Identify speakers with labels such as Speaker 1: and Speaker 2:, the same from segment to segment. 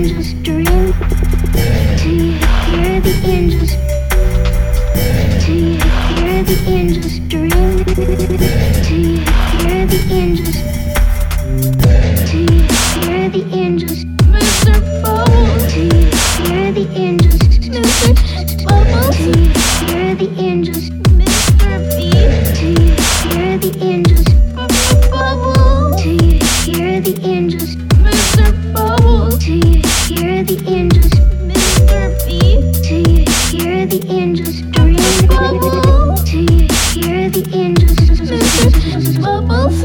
Speaker 1: angels dream? Do you hear the angels? Do you hear the angels dream? Do you hear the angels? Do you hear the angels? Mr. Bubbles. Do you hear the angels? Mr. Bubbles. Do you hear the angels? Mr. B. Do you hear the angels? Mr. Bubbles. Do you hear the angels? Mr. Bubbles. Do you hear the angels? Mr. B. Do you hear the angels? Mr. Bubbles. Do you hear the angels? Mr. Bubbles.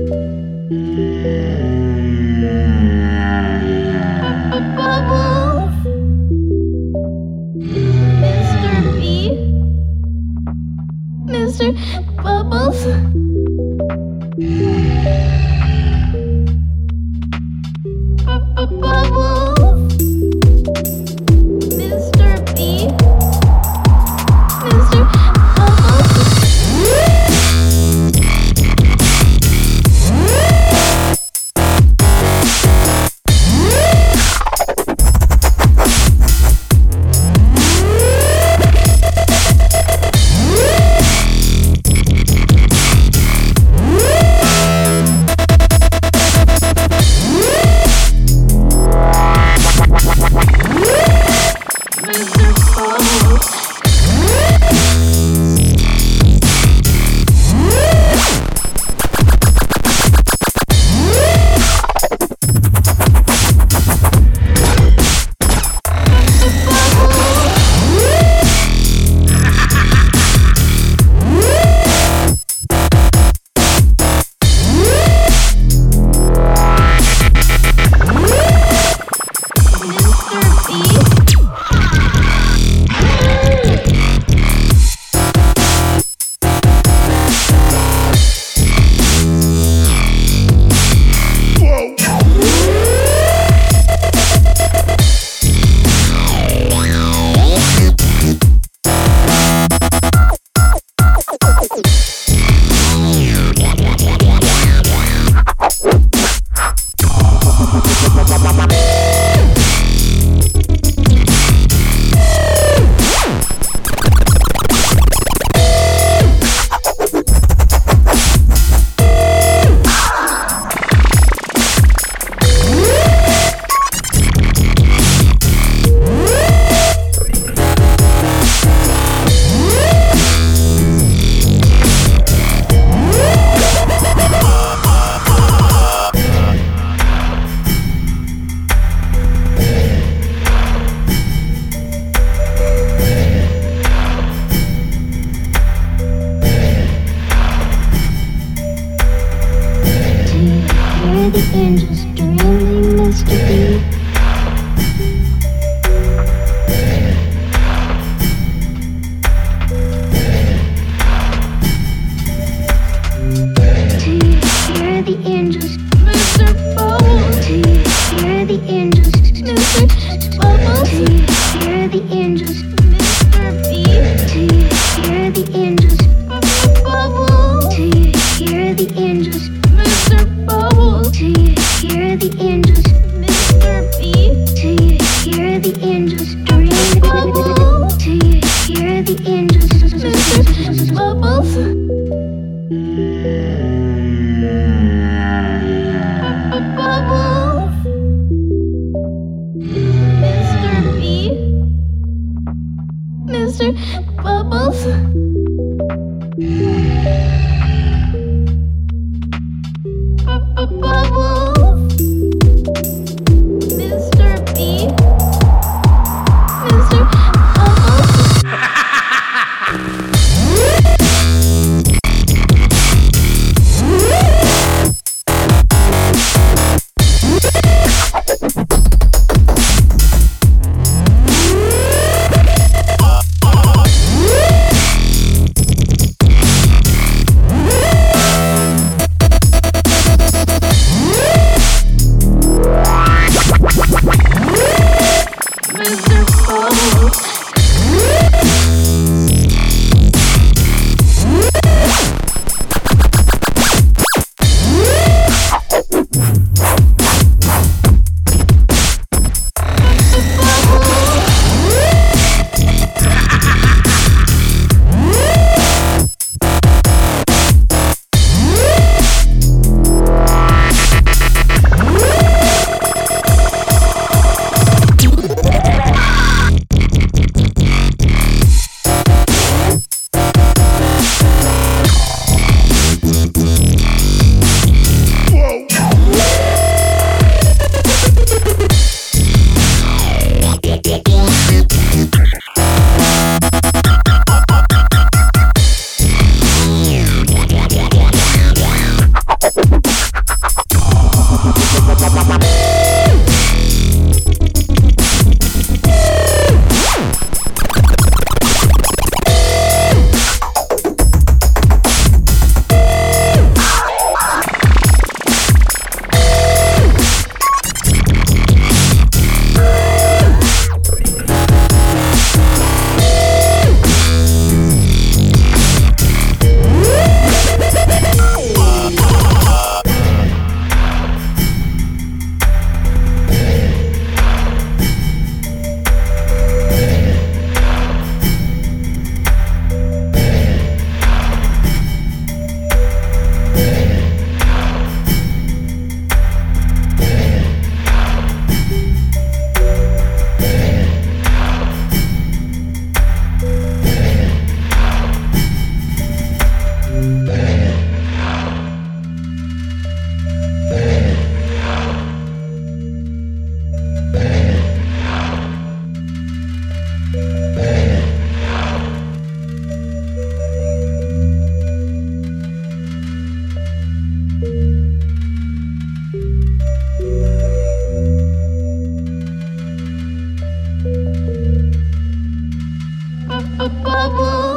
Speaker 1: Bubbles. Mr. B. Mr. Bubbles. Bubbles. Mr. B. Mr. a bubble.